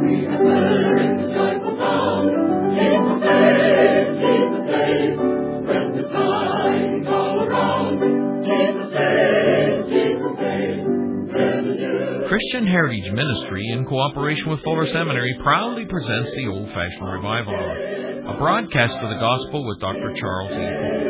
Christian Heritage Ministry, in cooperation with Fuller Seminary, proudly presents the Old-Fashioned Revival Hour, a broadcast of the Gospel with Dr. Charles E.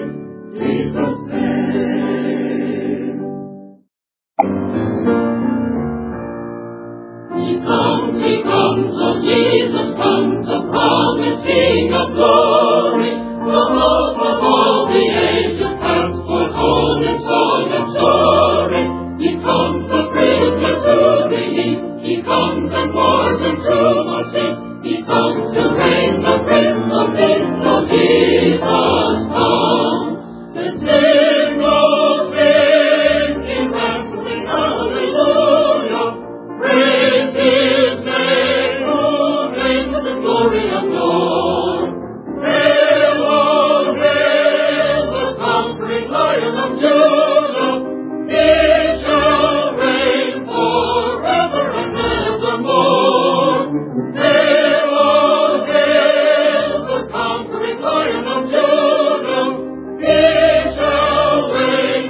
He comes, oh Jesus comes, the promised King of glory, the hope of all the ages past, foretold in song and story. He comes, the prisoner to release. He comes and wars and rumors cease. He comes to reign, the Prince of Peace. Oh, Jesus come. Then sing, oh, sing, in rattling hallelujah. Praise His name, who reigns in the glory of God. Hail, oh, hail, the conquering Lion of Judah. He shall reign forever and evermore. Hail, oh, hail, the conquering Lion of Judah. He shall reign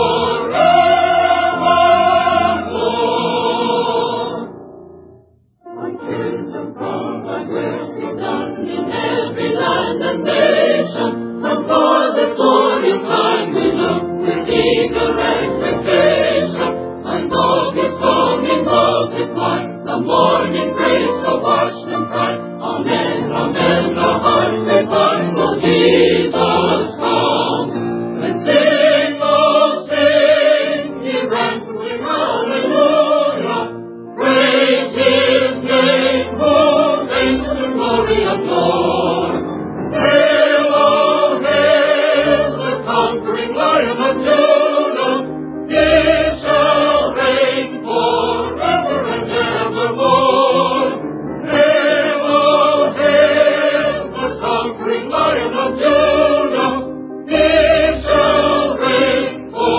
forevermore. Thy kingdom come, thy will be done in every land and nation. And for the glory of time we look with eager expectation. Thy dog is coming, multiply. The morning breaks, the watchmen cry. Amen, amen, our hearts they find. Oh, Jesus come. Then sing, oh, sing, ye rattling hallelujah. Praise His name, who reigns in the glory of God. Hail, oh, hail, the conquering Lion of Judah. He shall reign forever and evermore. Hail, oh, hail, the conquering Lion of Judah. He shall reign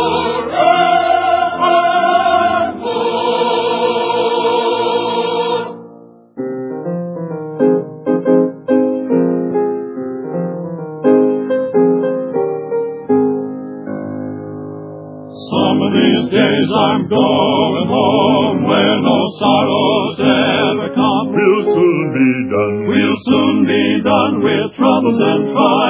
forevermore. Some of these days I'm going home where no sorrows ever come. We'll soon be done. We'll soon be done with troubles and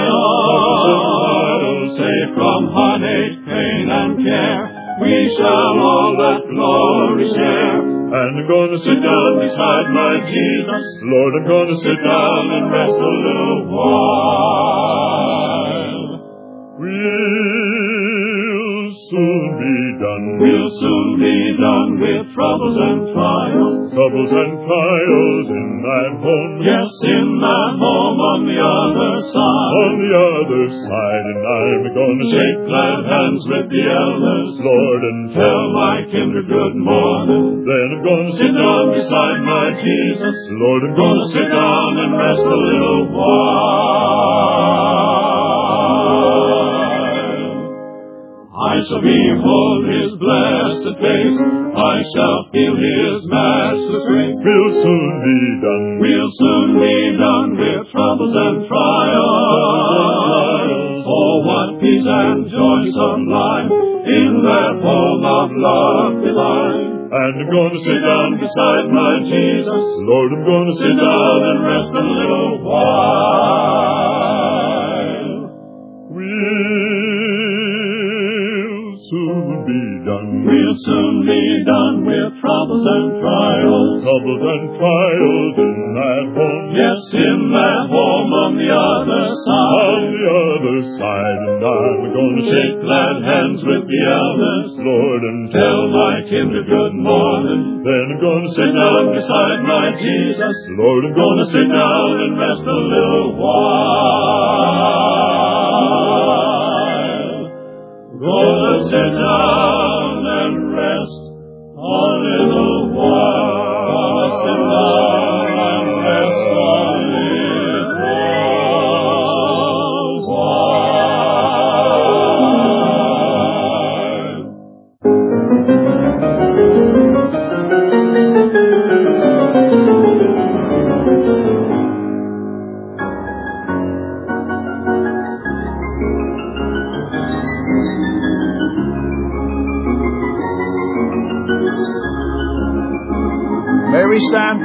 trials. Safe from heartache, pain, and care, we shall all that glory share. And I'm gonna sit down beside my Jesus. Lord, I'm gonna sit down and rest a little while. We'll soon be done. We'll soon be done with troubles and trials. Troubles and trials in that home. Yes, in that home on the other side. On the other side. And I'm gonna shake glad hands with the elders, Lord, and tell my kindred good morning. Then I'm gonna sit down beside my Jesus. Lord, I'm gonna sit down and rest a little while. I shall behold His blessed face. I shall feel His matchless grace. We'll soon be done. We'll soon be done with troubles and trials. Oh, what peace and joy sublime in that home of love divine. And I'm going to sit down beside my Jesus. Lord, I'm going to sit down and rest a little while. We'll soon be done. We'll soon be done with troubles and trials. Troubles and trials in that home. Yes, in that home on the other side. On the other side. And I'm going to shake glad hands with the elders, Lord, and tell my kindred good morning. Then I'm going to sit down beside my Jesus. Lord, I'm going to sit down and rest a little while. Gonna sit down and rest a little while. Gonna sit down and rest a little while.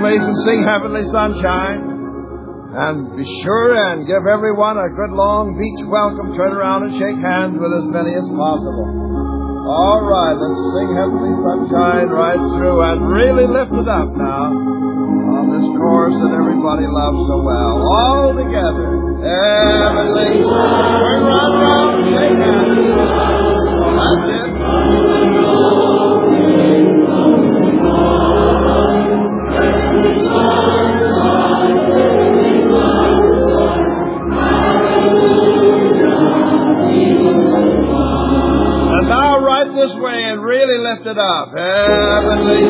families and sing Heavenly Sunshine. And be sure and give everyone a good long beach welcome. Turn around and shake hands with as many as possible. All right, let's sing Heavenly Sunshine right through and really lift it up now on this chorus that everybody loves so well. All together. Heavenly Sunshine. Turn around and shake hands. That's it. Now right this way and really lift it up. Heavenly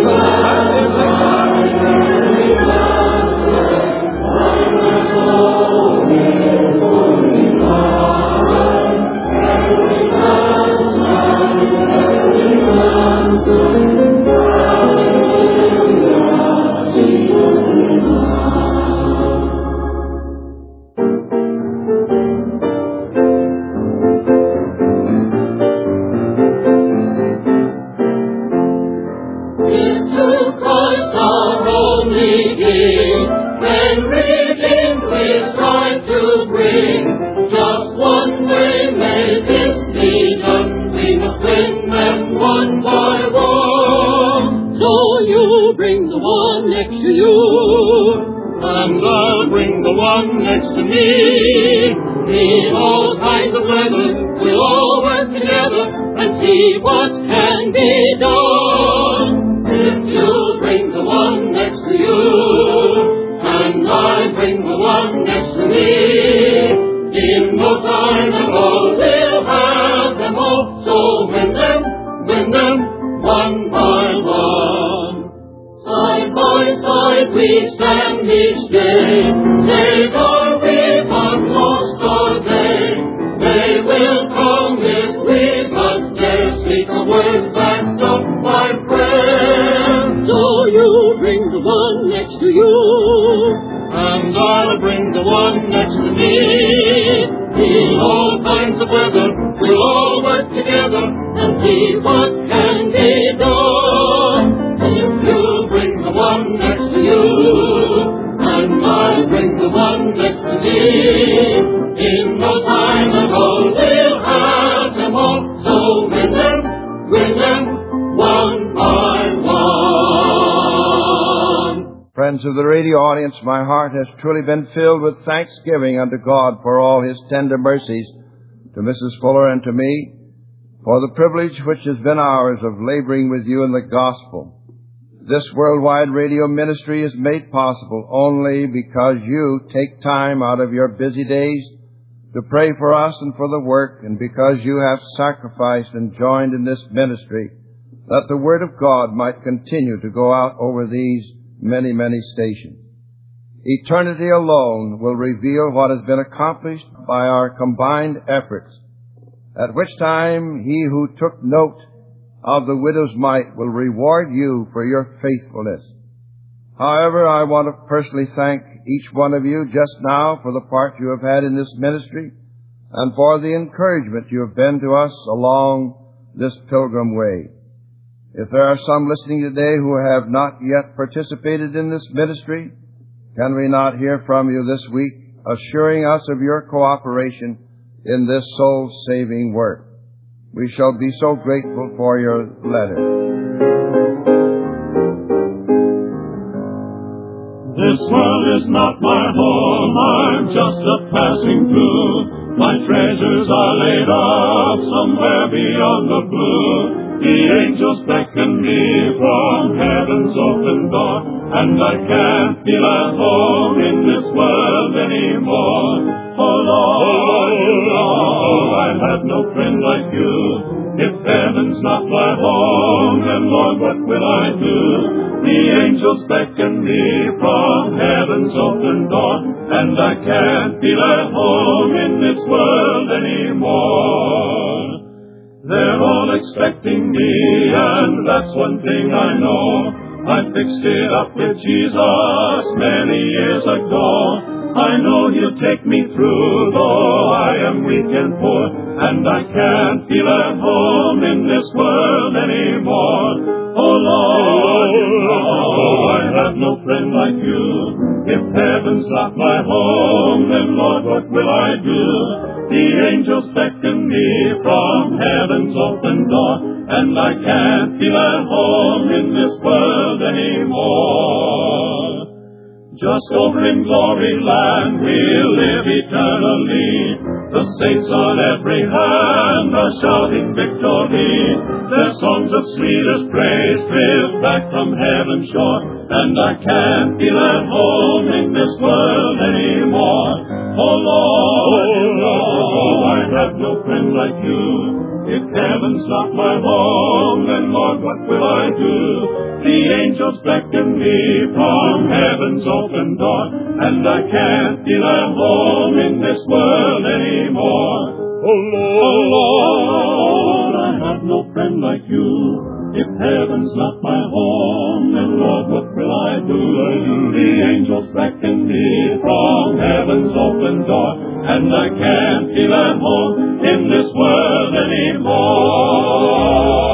Friends of the radio audience, my heart has truly been filled with thanksgiving unto God for all His tender mercies to Mrs. Fuller and to me, for the privilege which has been ours of laboring with you in the gospel. This worldwide radio ministry is made possible only because you take time out of your busy days to pray for us and for the work, and because you have sacrificed and joined in this ministry that the Word of God might continue to go out over these many, many stations. Eternity alone will reveal what has been accomplished by our combined efforts, at which time He who took note of the widow's mite will reward you for your faithfulness. However, I want to personally thank each one of you just now for the part you have had in this ministry and for the encouragement you have been to us along this pilgrim way. If there are some listening today who have not yet participated in this ministry, can we not hear from you this week, assuring us of your cooperation in this soul-saving work? We shall be so grateful for your letter. This world is not my home, I'm just a passing through. My treasures are laid up somewhere beyond the blue. The angels beckon me from heaven's open door, and I can't feel at home in this world anymore. Oh Lord, I have no friend like you. If heaven's not my home, then Lord, what will I do? The angels beckon me from heaven's open door, and I can't feel at home in this world anymore. They're all expecting me, and that's one thing I know. I fixed it up with Jesus many years ago. I know He'll take me through, though I am weak and poor, and I can't feel at home in this world anymore. Oh Lord, I have no friend like you. If heaven's not my home, then Lord, what will I do? The angels beckon me from heaven's open door, and I can't feel at home in this world anymore. Just over in glory land we'll live eternally. The saints on every hand are shouting victory. Their songs of sweetest praise drift back from heaven's shore, and I can't feel at home in this world anymore. Oh Lord, I have no friend like you. If heaven's not my home, then Lord, what will I do? The angels beckon me from heaven's open door, and I can't feel at home in this world anymore. Oh Lord, I have no friend like you. If heaven's not my home, then Lord, what will I do? The angels beckon me from heaven's open door, and I can't feel at home in this world anymore.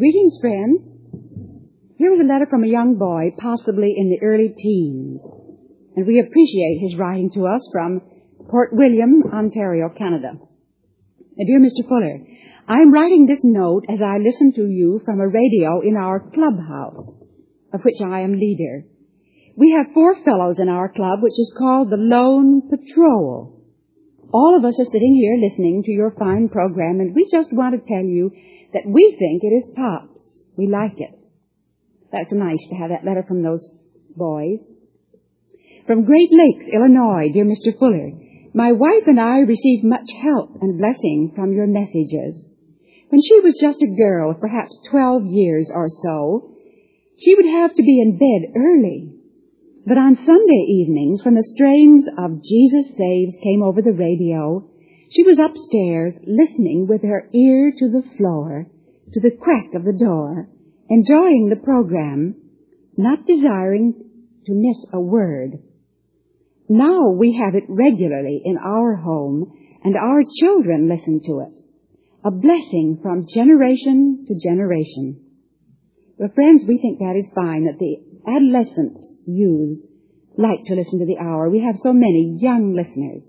Greetings, friends. Here is a letter from a young boy, possibly in the early teens. And we appreciate his writing to us from Port William, Ontario, Canada. Dear Mr. Fuller, I am writing this note as I listen to you from a radio in our clubhouse, of which I am leader. We have 4 fellows in our club, which is called the Lone Patrol. All of us are sitting here listening to your fine program, and we just want to tell you that we think it is tops. We like it. That's nice to have that letter from those boys. From Great Lakes, Illinois, dear Mr. Fuller, my wife and I received much help and blessing from your messages. When she was just a girl of perhaps 12 years or so, she would have to be in bed early. But on Sunday evenings, when the strains of Jesus Saves came over the radio, she was upstairs listening with her ear to the floor, to the crack of the door, enjoying the program, not desiring to miss a word. Now we have it regularly in our home, and our children listen to it. A blessing from generation to generation. Well, friends, we think that is fine, that the adolescent youths like to listen to the hour. We have so many young listeners.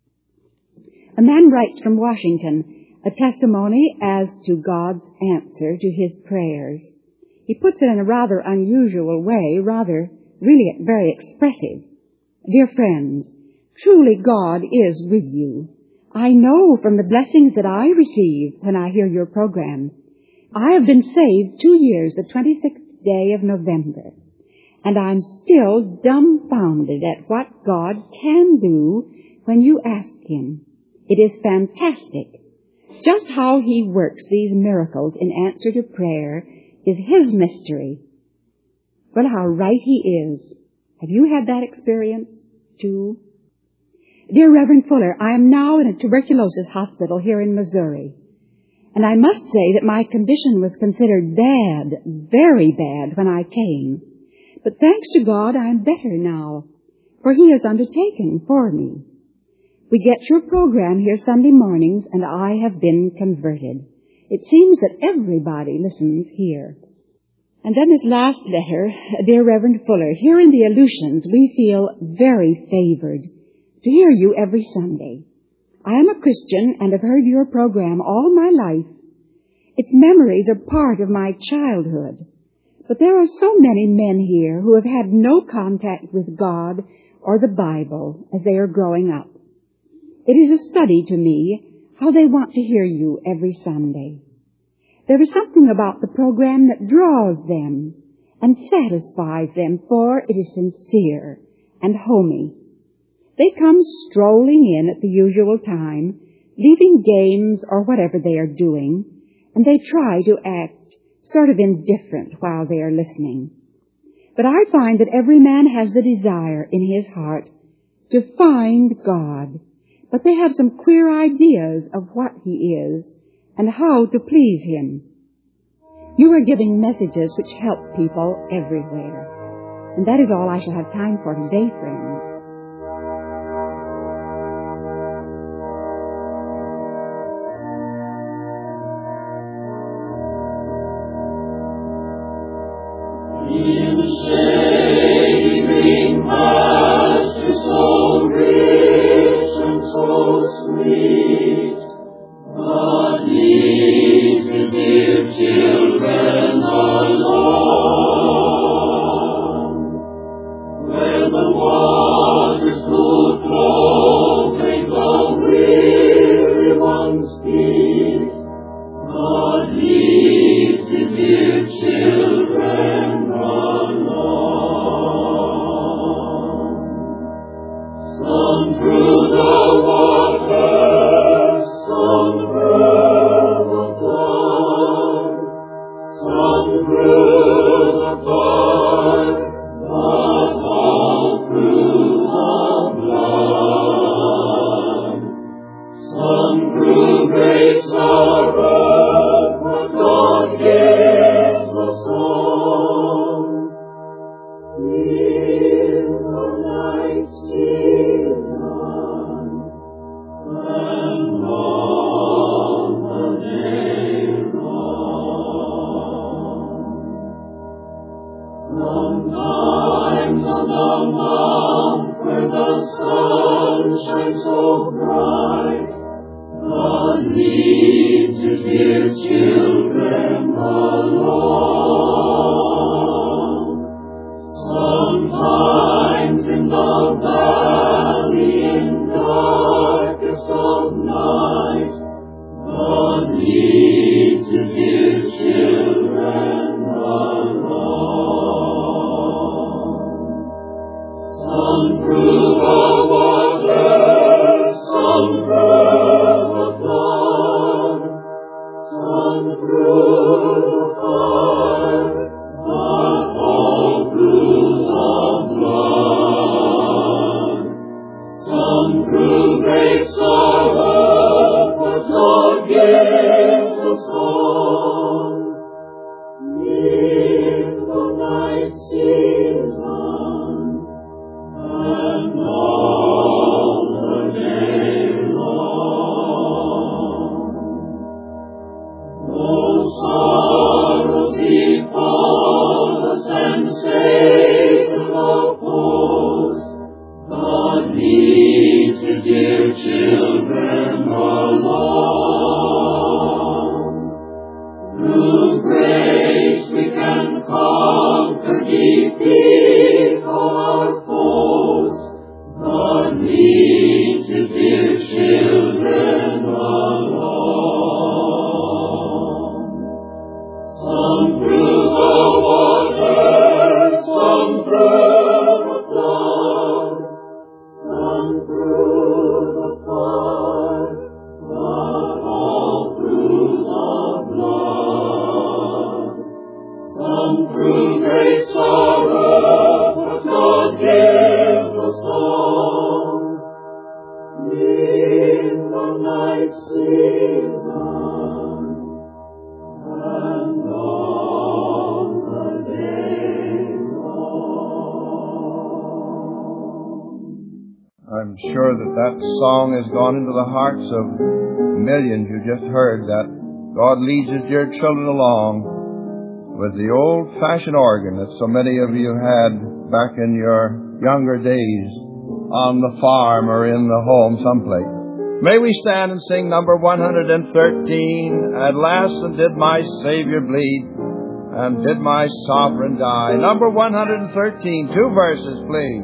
A man writes from Washington a testimony as to God's answer to his prayers. He puts it in a rather unusual way, really very expressive. Dear friends, truly God is with you. I know from the blessings that I receive when I hear your program. I have been saved 2 years, the 26th day of November, and I'm still dumbfounded at what God can do when you ask Him. It is fantastic. Just how He works these miracles in answer to prayer is His mystery. Well, how right He is. Have you had that experience too? Dear Reverend Fuller, I am now in a tuberculosis hospital here in Missouri. And I must say that my condition was considered bad, very bad, when I came. But thanks to God, I am better now, for He has undertaken for me. We get your program here Sunday mornings, and I have been converted. It seems that everybody listens here. And then this last letter, dear Reverend Fuller, here in the Aleutians, we feel very favored to hear you every Sunday. I am a Christian and have heard your program all my life. Its memories are part of my childhood. But there are so many men here who have had no contact with God or the Bible as they are growing up. It is a study to me how they want to hear you every Sunday. There is something about the program that draws them and satisfies them, for it is sincere and homey. They come strolling in at the usual time, leaving games or whatever they are doing, and they try to act sort of indifferent while they are listening. But I find that every man has the desire in his heart to find God, but they have some queer ideas of what He is and how to please Him. You are giving messages which help people everywhere. And that is all I shall have time for today, friends. In shady green pastures so rich and so sweet, God leads the dear children along. Where the waters cool flow, make the weary ones feet. God leads the dear children along. Some through the water, some through the flood, some through the fire, but all through the blood. Some through great sorrow, but God gives a song. In the night season, and all the day long. so bright. God leads His dear children along. Sometimes in the valley, in darkest of night, God leads His dear children along. Some through the water, some through the flood, some through the fire, but all through the blood. Some through great sorrow, but God gives a song. In the night season, and all the day long. Though sorrows befall us and Satan oppose, God leads His dear children along. Through grace we can conquer defeat our foes. God leads His dear children along. Some through the water, some through the flood, some through the fire, but all through the blood. Some through great sorrow, but God gives a song. In the night season, and all the day long. I'm sure that song has gone into the hearts of millions you just heard, that God leads His dear children along with the old-fashioned organ that so many of you had back in your younger days on the farm or in the home someplace. May we stand and sing number 113, At last and did my Savior bleed, and did my sovereign die. Number 113, 2 verses, please.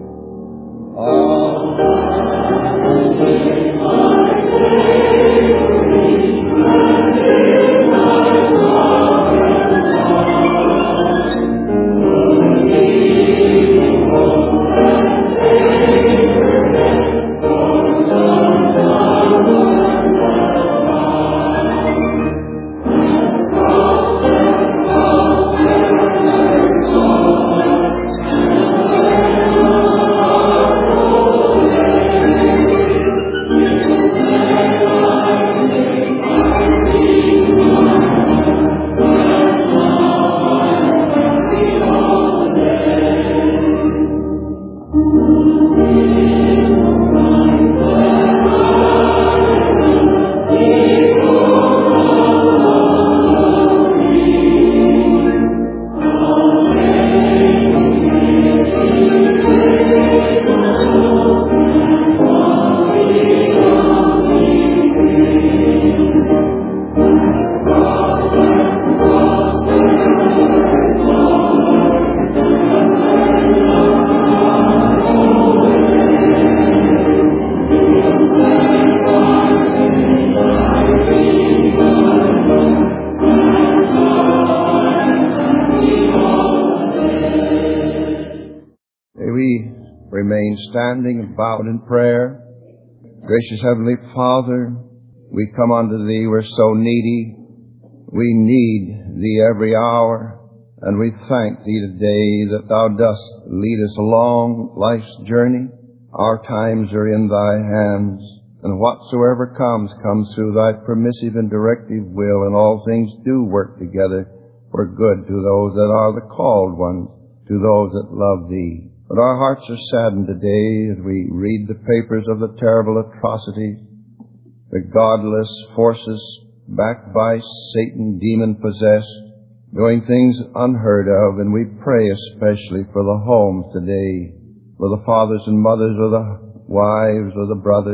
Remain standing and bowed in prayer. Gracious Heavenly Father, we come unto Thee. We're so needy. We need Thee every hour. And we thank Thee today that Thou dost lead us along life's journey. Our times are in Thy hands. And whatsoever comes through Thy permissive and directive will, and all things do work together for good to those that are the called ones, to those that love Thee. But our hearts are saddened today as we read the papers of the terrible atrocities, the godless forces backed by Satan, demon-possessed, doing things unheard of. And we pray especially for the homes today, for the fathers and mothers, or the wives, or the brothers,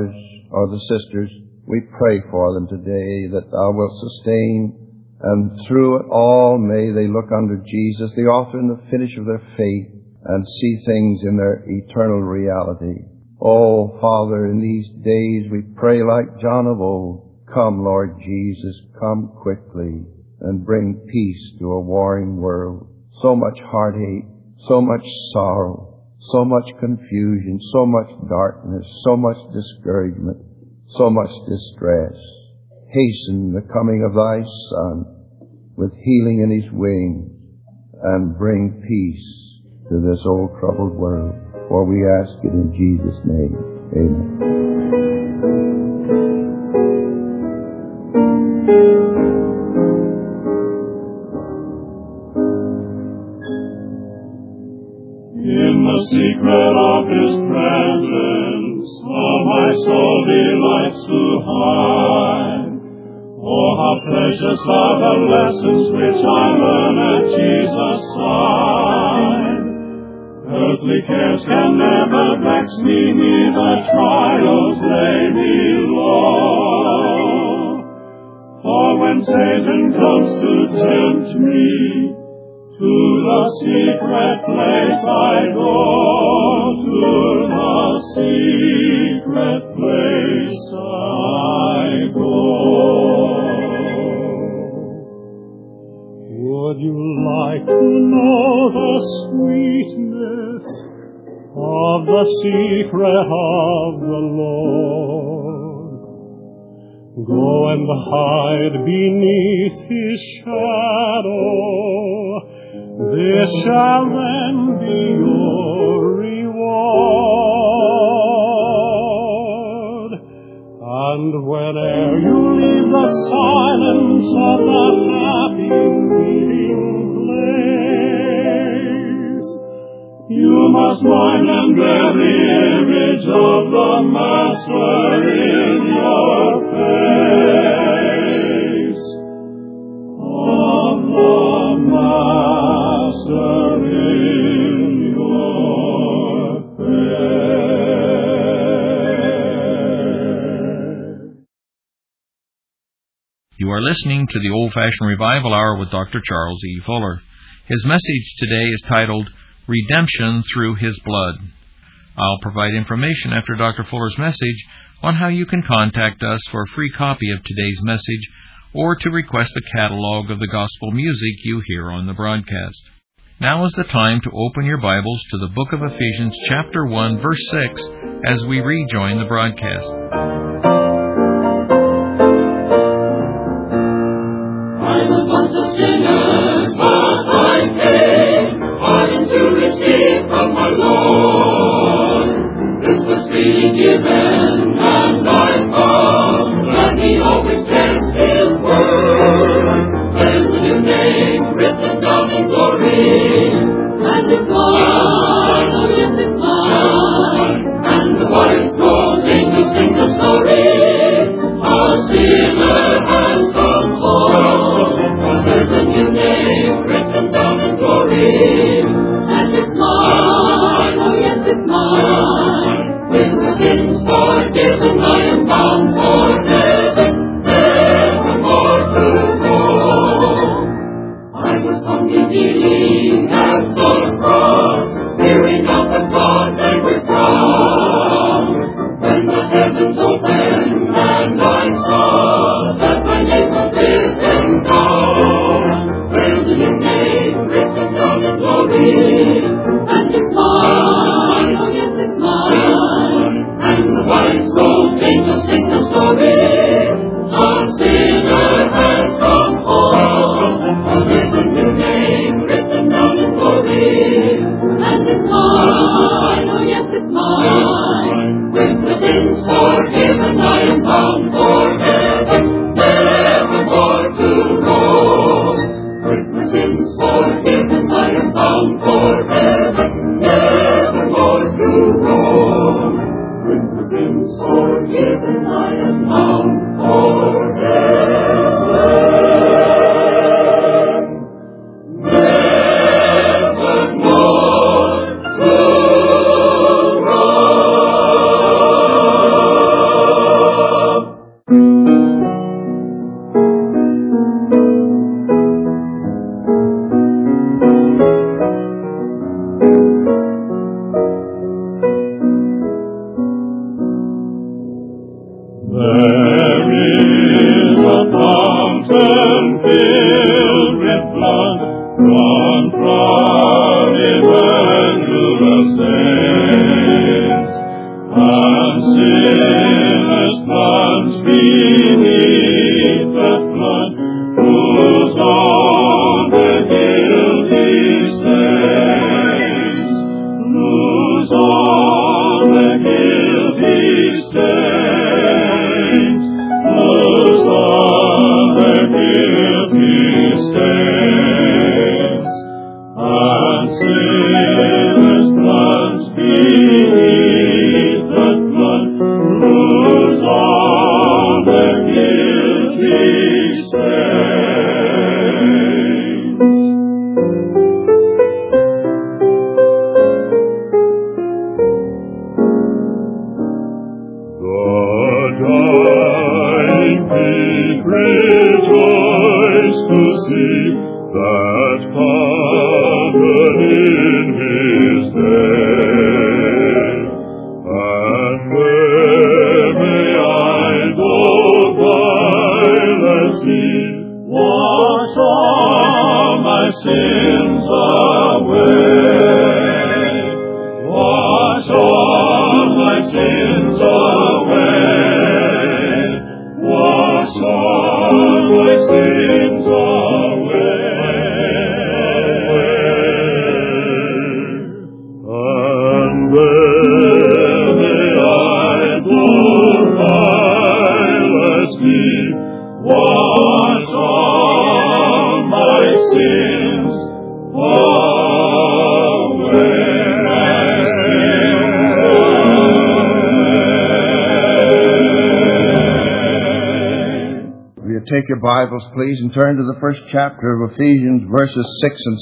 or the sisters, we pray for them today that Thou wilt sustain, and through it all may they look unto Jesus, the author and the finish of their faith, and see things in their eternal reality. Oh, Father, in these days we pray like John of old, come, Lord Jesus, come quickly and bring peace to a warring world. So much heartache, so much sorrow, so much confusion, so much darkness, so much discouragement, so much distress. Hasten the coming of Thy Son with healing in His wings, and bring peace to this old troubled world. For we ask it in Jesus' name. Amen. In the secret of His presence, all my soul delights to hide. Oh, how precious are the lessons which I learn at Jesus' side. Earthly cares can never vex me, neither trials lay me low. For when Satan comes to tempt me, to the secret place I go, to the secret place I go. Would you like to know the sweetness of the secret of the Lord? Go and hide beneath His shadow. This shall then be your reward. And whene'er you leave the silence of the happy meeting place, you must mind and bear the image of the Master in your face. Of the Master in your face. You are listening to the Old-Fashioned Revival Hour with Dr. Charles E. Fuller. His message today is titled, Redemption Through His Blood. I'll provide information after Dr. Fuller's message on how you can contact us for a free copy of today's message or to request a catalog of the gospel music you hear on the broadcast. Now is the time to open your Bibles to the book of Ephesians chapter 1, verse 6, as we rejoin the broadcast. I was once a sinner, but I came, pardon to receive from my Lord. This was freely given, and I found that He always kept His word. There's a new name written down in glory, and it's mine, oh yes, it's mine. And the white throne angels sing the story, a sinner has come home. There's a new name written down in glory, and it's mine, oh yes, it's mine. With my sins forgiven, I am bound for heaven, nevermore to go. I was humbly kneeling at the cross, hearing out the thought they were drowned. When the heavens opened and I saw that my name was written down, there's a new name written down in glory, and it's mine, oh yes, it's mine. And the white robed angels sing the story, a sinner has come home. There's a new name written down in glory, and it's mine, oh yes, it's mine. With my sins forgiven, I am bound for heaven, nevermore to roam. With my sins forgiven, I am bound for heaven, nevermore to roam. With my sins forgiven, I am bound for heaven, nevermore to roam. guilty stains, whose on their guilty stains, and sinners plunged beneath the flood, whose on their guilty stains. Rejoice to see that pardon in His day, and where may I go guilelessly, wash all my sins away, wash all my sins away. Wash all my sins away. And where may I go guilelessly, wash all my sins away. Take your Bibles, please, and turn to the first chapter of Ephesians, verses 6 and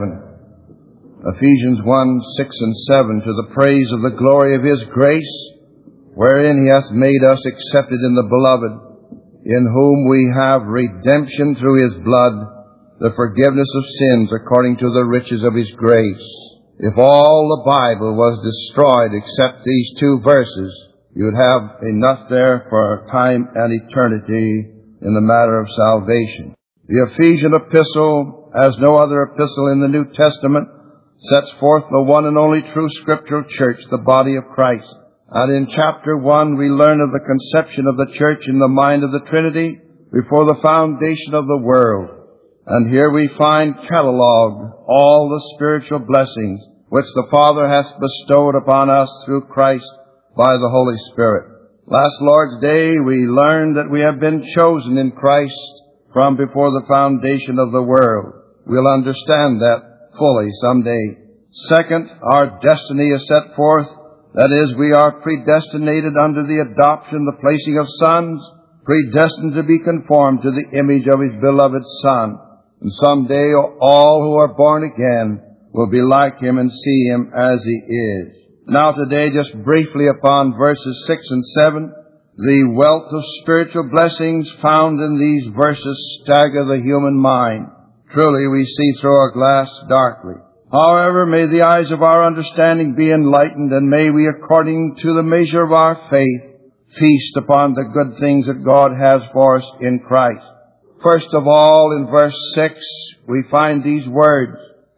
7. Ephesians 1, 6 and 7, to the praise of the glory of His grace, wherein He hath made us accepted in the Beloved, in whom we have redemption through His blood, the forgiveness of sins according to the riches of His grace. If all the Bible was destroyed except these two verses, you would have enough there for time and eternity in the matter of salvation. The Ephesian epistle, as no other epistle in the New Testament, sets forth the one and only true scriptural church, the body of Christ. And in chapter 1 we learn of the conception of the church in the mind of the Trinity before the foundation of the world. And here we find catalogued all the spiritual blessings which the Father hath bestowed upon us through Christ by the Holy Spirit. Last Lord's Day, we learned that we have been chosen in Christ from before the foundation of the world. We'll understand that fully someday. Second, our destiny is set forth. That is, we are predestinated unto the adoption, the placing of sons, predestined to be conformed to the image of His beloved Son. And someday all who are born again will be like Him and see Him as He is. Now today, just briefly upon verses 6 and 7, the wealth of spiritual blessings found in these verses stagger the human mind. Truly we see through a glass darkly. However, may the eyes of our understanding be enlightened, and may we, according to the measure of our faith, feast upon the good things that God has for us in Christ. First of all, in verse 6, we find these words,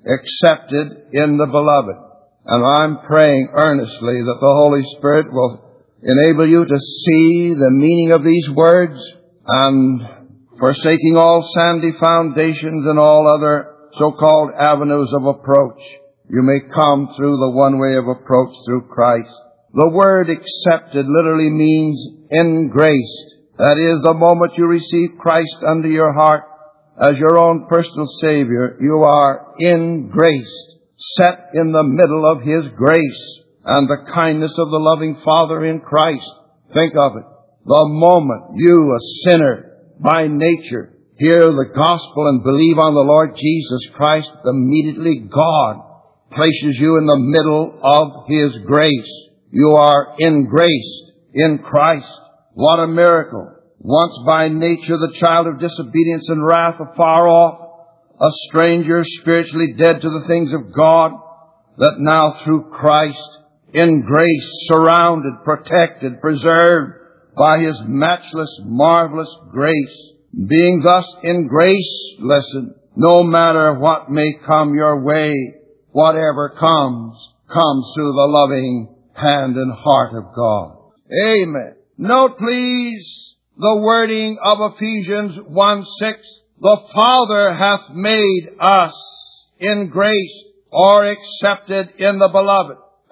accepted in the Beloved. And I'm praying earnestly that the Holy Spirit will enable you to see the meaning of these words, and forsaking all sandy foundations and all other so-called avenues of approach, you may come through the one way of approach through Christ. The word accepted literally means engraced. That is, the moment you receive Christ under your heart as your own personal Savior, you are engraced, set in the middle of His grace and the kindness of the loving Father in Christ. Think of it. The moment you, a sinner by nature, hear the gospel and believe on the Lord Jesus Christ, immediately God places you in the middle of His grace. You are engraced in Christ. What a miracle. Once by nature the child of disobedience and wrath, afar off, a stranger spiritually dead to the things of God, that now through Christ, in grace, surrounded, protected, preserved by His matchless, marvelous grace. Being thus in grace, listen, no matter what may come your way, whatever comes through the loving hand and heart of God. Amen. Note, please, the wording of Ephesians 1:6. The Father hath made us in grace or accepted in the Beloved.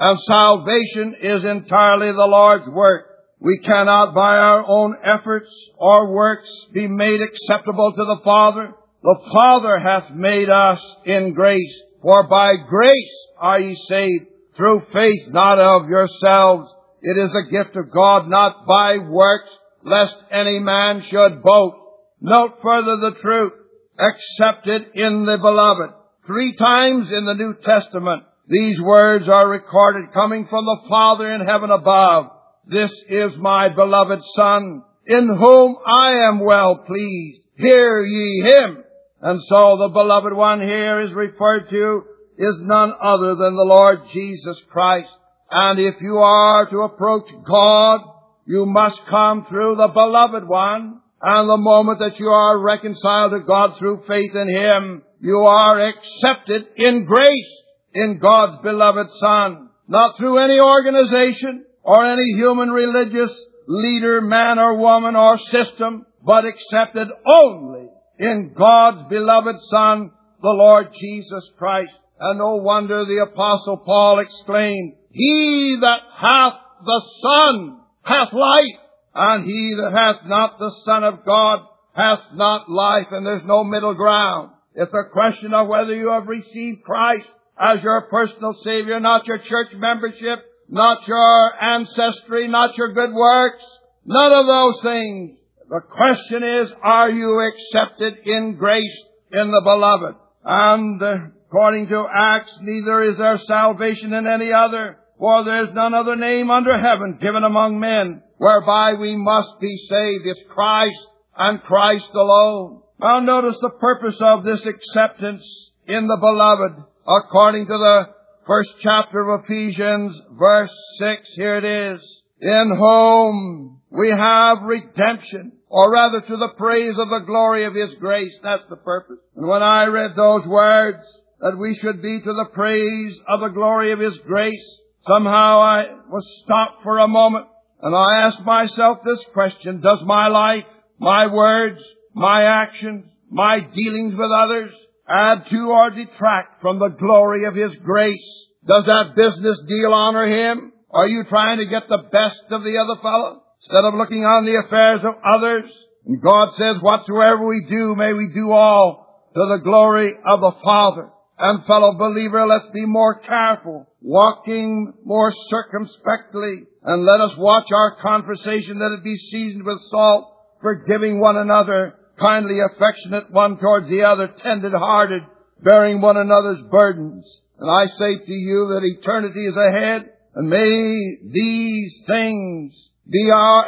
And salvation is entirely the Lord's work. We cannot by our own efforts or works be made acceptable to the Father. The Father hath made us in grace. For by grace are ye saved, through faith, not of yourselves. It is a gift of God, not by works, lest any man should boast. Note further the truth. Accepted in the Beloved. 3 times in the New Testament, these words are recorded coming from the Father in heaven above. This is my beloved Son, in whom I am well pleased. Hear ye him. And so the beloved one here is referred to is none other than the Lord Jesus Christ. And if you are to approach God, you must come through the beloved one. And the moment that you are reconciled to God through faith in him, you are accepted in grace in God's beloved Son. Not through any organization or any human religious leader, man or woman or system, but accepted only in God's beloved Son, the Lord Jesus Christ. And no wonder the Apostle Paul exclaimed, He that hath the Son hath life, and he that hath not the Son of God hath not life. And there's no middle ground. It's a question of whether you have received Christ as your personal Savior, not your church membership, not your ancestry, not your good works, none of those things. The question is, are you accepted in grace in the Beloved? And according to Acts, neither is there salvation in any other, for there is none other name under heaven given among men whereby we must be saved. It's Christ and Christ alone. Now notice the purpose of this acceptance in the Beloved. According to the first chapter of Ephesians, verse 6, here it is. In whom we have redemption, or rather to the praise of the glory of His grace. That's the purpose. And when I read those words, that we should be to the praise of the glory of His grace, somehow I was stopped for a moment, and I asked myself this question: does my life, my words, my actions, my dealings with others add to or detract from the glory of His grace? Does that business deal honor Him? Are you trying to get the best of the other fellow instead of looking on the affairs of others? And God says, whatsoever we do, may we do all to the glory of the Father. And fellow believer, let's be more careful, walking more circumspectly, and let us watch our conversation that it be seasoned with salt, forgiving one another, kindly affectionate one towards the other, tender-hearted, bearing one another's burdens. And I say to you that eternity is ahead, and may these things be our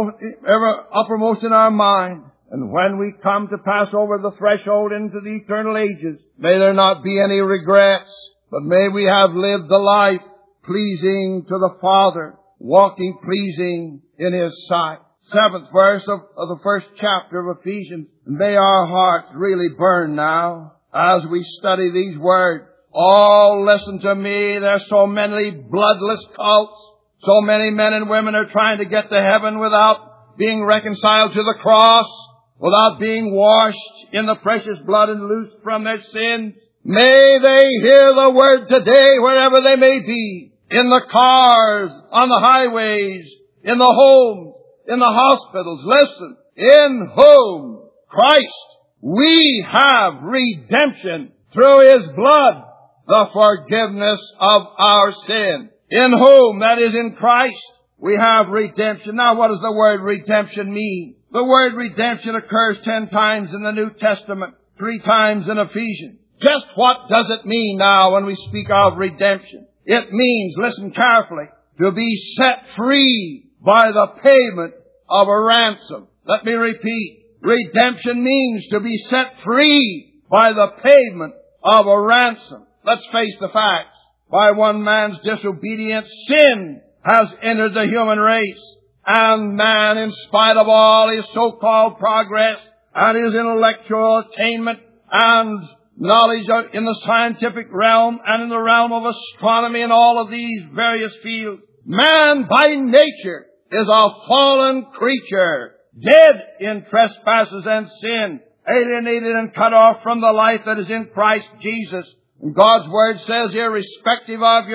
ever uppermost in our mind. And when we come to pass over the threshold into the eternal ages, may there not be any regrets, but may we have lived the life pleasing to the Father, walking pleasing in His sight. 7th verse of the first chapter of Ephesians. May our hearts really burn now as we study these words. Oh, listen to me. There's so many bloodless cults. So many men and women are trying to get to heaven without being reconciled to the cross, without being washed in the precious blood and loosed from their sins. May they hear the word today wherever they may be, in the cars, on the highways, in the homes, in the hospitals. Listen, in whom Christ we have redemption through His blood, the forgiveness of our sin. In whom, that is in Christ, we have redemption. Now what does the word redemption mean? The word redemption occurs 10 times in the New Testament, 3 times in Ephesians. Just what does it mean now when we speak of redemption? It means, listen carefully, to be set free by the payment of a ransom. Let me repeat. Redemption means to be set free by the payment of a ransom. Let's face the facts. By one man's disobedience, sin has entered the human race. And man, in spite of all his so-called progress and his intellectual attainment and knowledge in the scientific realm and in the realm of astronomy and all of these various fields, man by nature is a fallen creature, dead in trespasses and sin, alienated and cut off from the life that is in Christ Jesus. And God's Word says, irrespective of your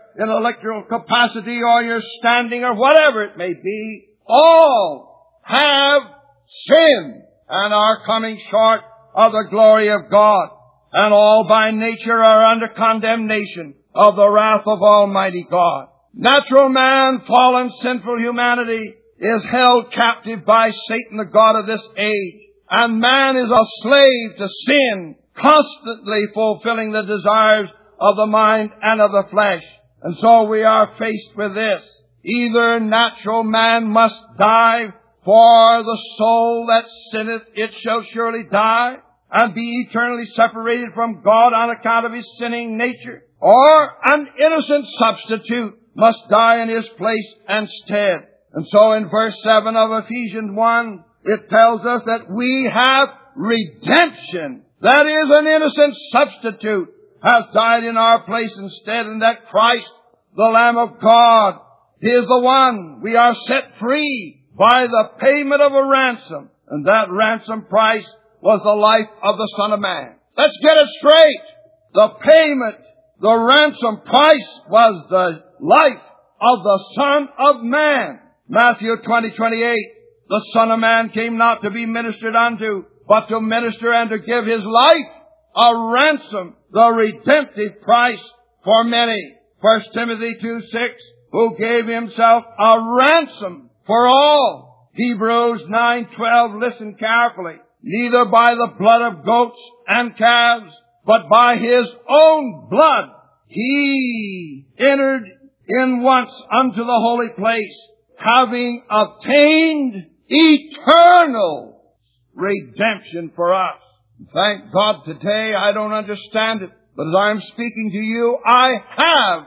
intellectual capacity or your standing or whatever it may be, all have sinned and are coming short of the glory of God. And all by nature are under condemnation of the wrath of Almighty God. Natural man, fallen, sinful humanity, is held captive by Satan, the god of this age. And man is a slave to sin, constantly fulfilling the desires of the mind and of the flesh. And so we are faced with this. Either natural man must die, for the soul that sinneth, it shall surely die, and be eternally separated from God on account of his sinning nature. Or an innocent substitute must die in his place and stead. And so in verse 7 of Ephesians 1, it tells us that we have redemption. That is, an innocent substitute has died in our place instead, and that Christ, the Lamb of God, is the one. We are set free by the payment of a ransom. And that ransom price was the life of the Son of Man. Let's get it straight. The payment, the ransom price was the life of the Son of Man. Matthew 20:28. The Son of Man came not to be ministered unto, but to minister and to give his life a ransom, the redemptive price for many. 1 Timothy 2:6, who gave himself a ransom for all. Hebrews 9:12, listen carefully. Neither by the blood of goats and calves, but by his own blood, he entered in once unto the holy place, having obtained eternal redemption for us. Thank God today I don't understand it, but as I'm speaking to you, I have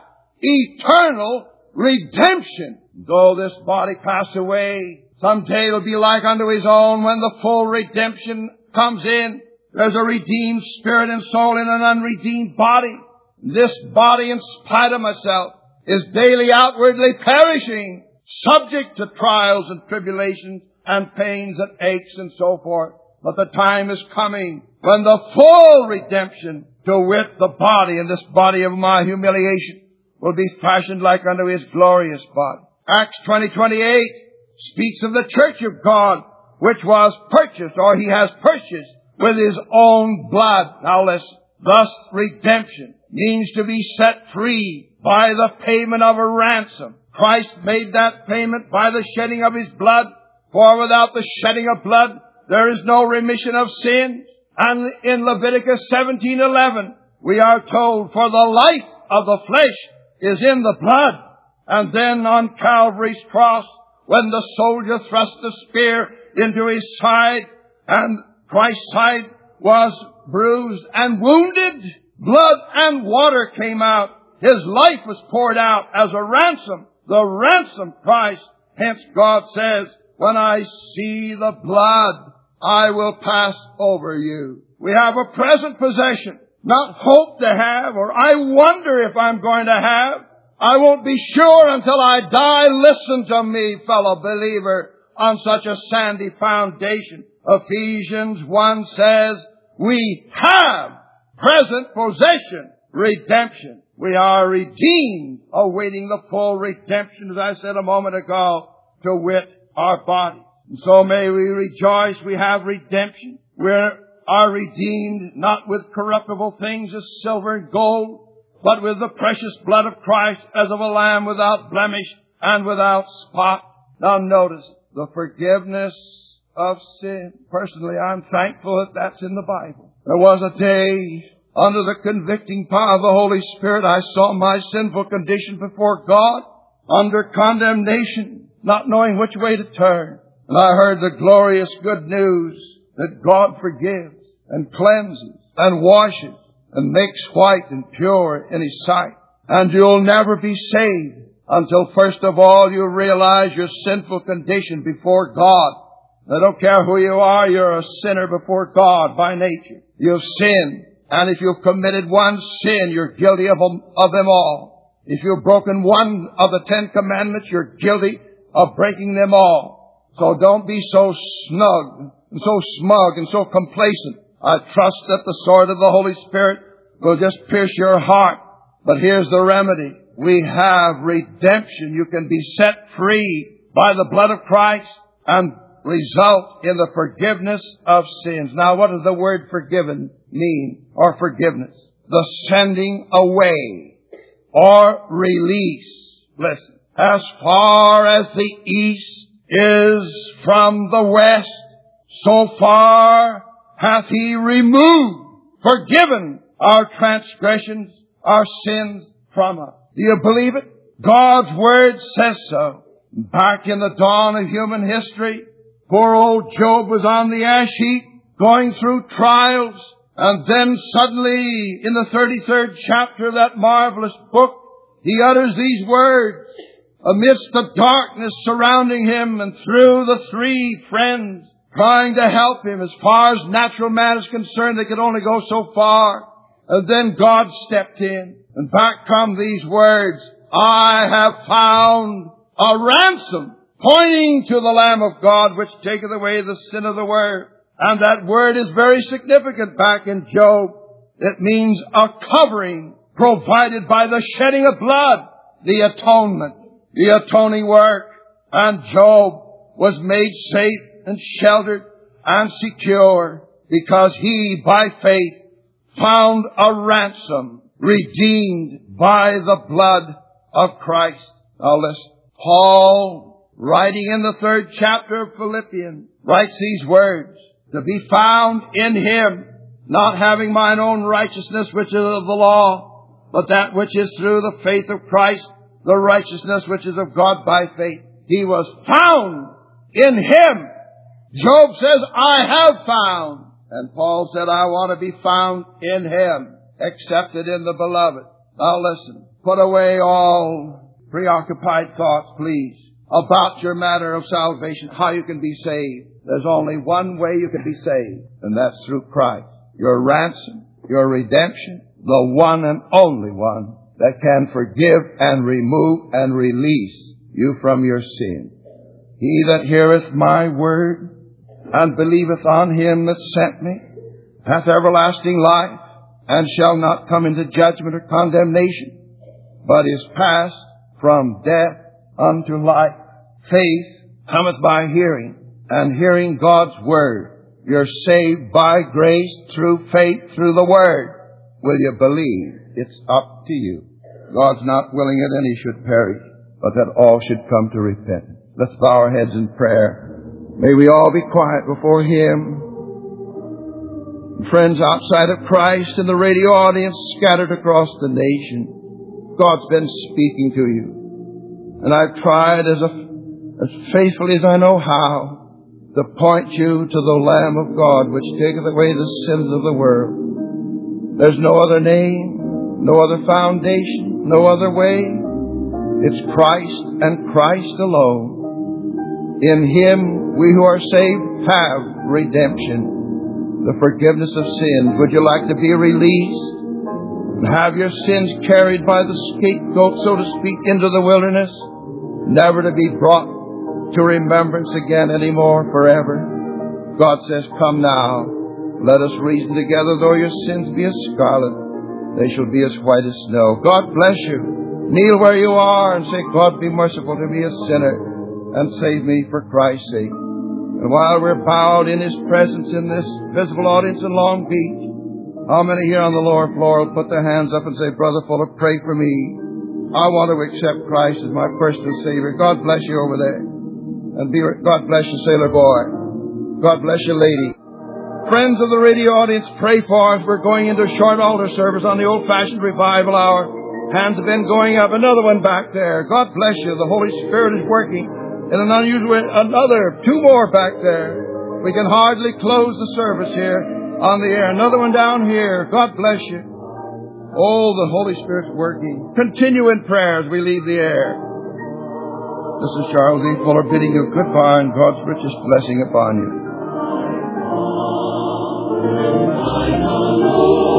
eternal redemption. Though this body pass away, someday it'll be like unto his own when the full redemption comes in. There's a redeemed spirit and soul in an unredeemed body. This body, in spite of myself, is daily outwardly perishing, subject to trials and tribulations and pains and aches and so forth. But the time is coming when the full redemption, to wit, the body, and this body of my humiliation, will be fashioned like unto his glorious body. Acts 20:28 speaks of the church of God, which was purchased, or he has purchased, with his own blood. Now listen. Thus, redemption means to be set free by the payment of a ransom. Christ made that payment by the shedding of his blood, for without the shedding of blood, there is no remission of sins. And in Leviticus 17:11, we are told, for the life of the flesh is in the blood. And then on Calvary's cross, when the soldier thrust the spear into his side, and Christ's side was bruised and wounded, blood and water came out. His life was poured out as a ransom, the ransom price. Hence God says, when I see the blood, I will pass over you. We have a present possession, not hope to have, or I wonder if I'm going to have. I won't be sure until I die. Listen to me, fellow believer, on such a sandy foundation. Ephesians 1 says, we have present possession, redemption. We are redeemed, awaiting the full redemption, as I said a moment ago, to wit, our body. And so may we rejoice we have redemption. We are redeemed not with corruptible things as silver and gold, but with the precious blood of Christ as of a lamb without blemish and without spot. Now notice, the forgiveness of sin. Personally, I'm thankful that that's in the Bible. There was a day, under the convicting power of the Holy Spirit, I saw my sinful condition before God, under condemnation, not knowing which way to turn. And I heard the glorious good news that God forgives and cleanses and washes and makes white and pure in His sight. And you'll never be saved until first of all you realize your sinful condition before God. I don't care who you are, you're a sinner before God by nature. You've sinned. And if you've committed one sin, you're guilty of them all. If you've broken one of the 10 commandments, you're guilty of breaking them all. So don't be so snug and so smug and so complacent. I trust that the sword of the Holy Spirit will just pierce your heart. But here's the remedy. we have redemption. You can be set free by the blood of Christ and result in the forgiveness of sins. Now, what does the word forgiven mean, or forgiveness? The sending away or release. Listen, as far as the east is from the west, so far hath He removed, forgiven our transgressions, our sins from us. Do you believe it? God's Word says so. Back in the dawn of human history, poor old Job was on the ash heap, going through trials, and then suddenly, in the 33rd chapter of that marvelous book, he utters these words amidst the darkness surrounding him and through the three friends trying to help him. As far as natural man is concerned, they could only go so far. And then God stepped in, and back come these words, I have found a ransom, pointing to the Lamb of God, which taketh away the sin of the world. And that word is very significant back in Job. It means a covering provided by the shedding of blood, the atonement, the atoning work. And Job was made safe and sheltered and secure because he, by faith, found a ransom redeemed by the blood of Christ. Now listen, Paul, writing in the 3rd chapter of Philippians, writes these words, to be found in Him, not having mine own righteousness which is of the law, but that which is through the faith of Christ, the righteousness which is of God by faith. He was found in Him. Job says, I have found. And Paul said, I want to be found in Him, accepted in the Beloved. Now listen, put away all preoccupied thoughts, please, about your matter of salvation, how you can be saved. There's only one way you can be saved, and that's through Christ. Your ransom, your redemption, the one and only one that can forgive and remove and release you from your sin. He that heareth my word and believeth on Him that sent me hath everlasting life, and shall not come into judgment or condemnation, but is passed from death unto life. Faith cometh by hearing, and hearing God's Word. You're saved by grace through faith through the Word. Will you believe? It's up to you. God's not willing that any should perish, but that all should come to repentance. Let's bow our heads in prayer. May we all be quiet before Him. Friends outside of Christ in the radio audience scattered across the nation, God's been speaking to you. And I've tried as faithfully as I know how to point you to the Lamb of God, which taketh away the sins of the world. There's no other name, no other foundation, no other way. It's Christ and Christ alone. In Him, we who are saved have redemption, the forgiveness of sins. Would you like to be released and have your sins carried by the scapegoat, so to speak, into the wilderness, never to be brought to remembrance again anymore forever? God says, come now, let us reason together. Though your sins be as scarlet, they shall be as white as snow. God bless you. Kneel where you are and say, God, be merciful to me, a sinner, and save me for Christ's sake. And while we're bowed in His presence in this visible audience in Long Beach, how many here on the lower floor will put their hands up and say, Brother Fuller, pray for me. I want to accept Christ as my personal Savior. God bless you over there. And God bless you, sailor boy. God bless you, lady. Friends of the radio audience, pray for us. We're going into a short altar service on the old-fashioned revival hour. Hands have been going up. Another one back there. God bless you. The Holy Spirit is working in an unusual way. Two more back there. We can hardly close the service here on the air. Another one down here. God bless you. Oh, the Holy Spirit's working. Continue in prayer as we leave the air. This is Charles E. Fuller bidding you goodbye and God's richest blessing upon you.